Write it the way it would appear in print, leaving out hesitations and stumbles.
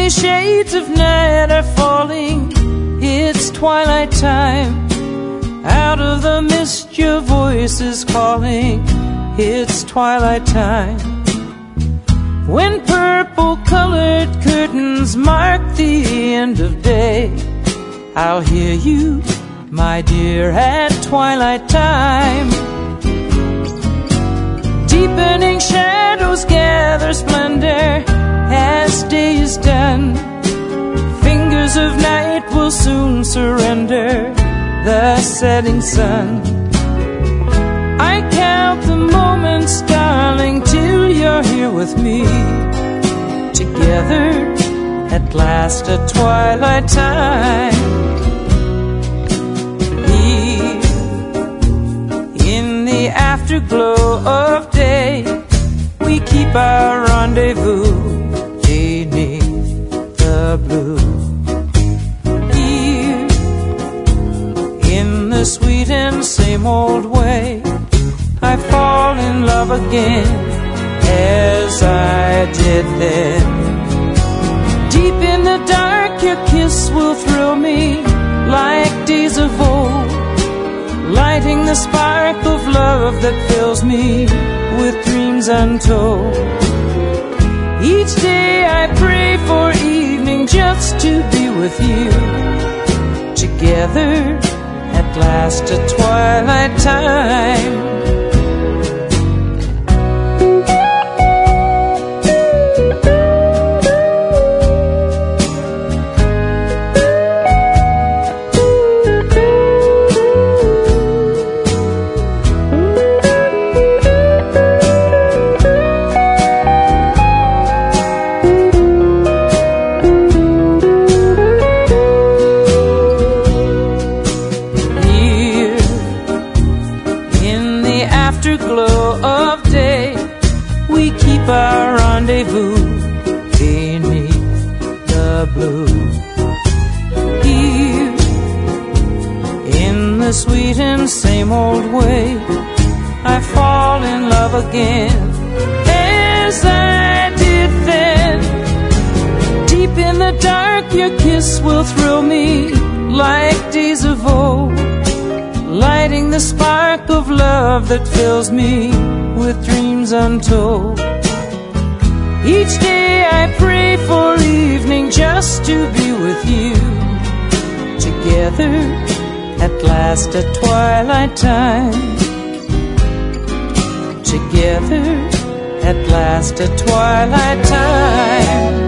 many shades of night are falling. It's twilight time. Out of the mist your voice is calling. It's twilight time. When purple-colored curtains mark the end of day, I'll hear you, my dear, at twilight time. Deepening shadows gather splendor as day is done. Fingers of night will soon surrender the setting sun. I count the moments, darling, till you're here with me. Together at last at twilight time. Here in the afterglow of day, we keep our rendezvous beneath the blue. Here in the sweet and same old way, I fall in love again as I did then. Deep in the dark your kiss will thrill me like days of old, lighting the spark of love that fills me with dreams untold. Each day I pray for evening just to be with you. Together at last at twilight time. Afterglow of day, we keep our rendezvous beneath the blue. Here in the sweet and same old way, I fall in love again as I did then. Deep in the dark your kiss will thrill me like days of old, lighting the spark of love that fills me with dreams untold. Each day I pray for evening just to be with you. Together at last at twilight time. Together at last at twilight time.